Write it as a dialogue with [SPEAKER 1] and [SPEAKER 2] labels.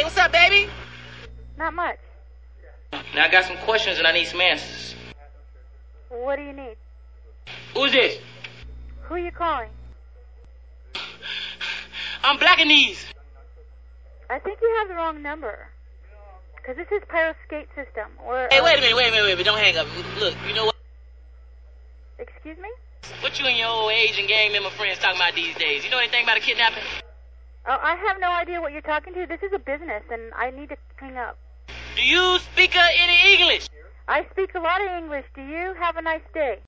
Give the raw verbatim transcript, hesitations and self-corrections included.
[SPEAKER 1] what's up, baby?
[SPEAKER 2] Not much.
[SPEAKER 1] Now I got some questions and I need some answers.
[SPEAKER 2] What do you need?
[SPEAKER 1] Who's this?
[SPEAKER 2] Who are you calling?
[SPEAKER 1] I'm Blackanese.
[SPEAKER 2] I think you have the wrong number. Because this is Pyro Skate System. Or,
[SPEAKER 1] Hey,
[SPEAKER 2] uh,
[SPEAKER 1] wait a minute, wait a minute, wait a minute. Don't hang up. Look, you know what?
[SPEAKER 2] Excuse me?
[SPEAKER 1] What you and your old Asian gang member friends talking about these days? You know anything about a kidnapping?
[SPEAKER 2] Oh, I have no idea what you're talking to. This is a business, and I need to hang up.
[SPEAKER 1] Do you speak uh, any English?
[SPEAKER 2] I speak a lot of English. Do you? Have a nice day.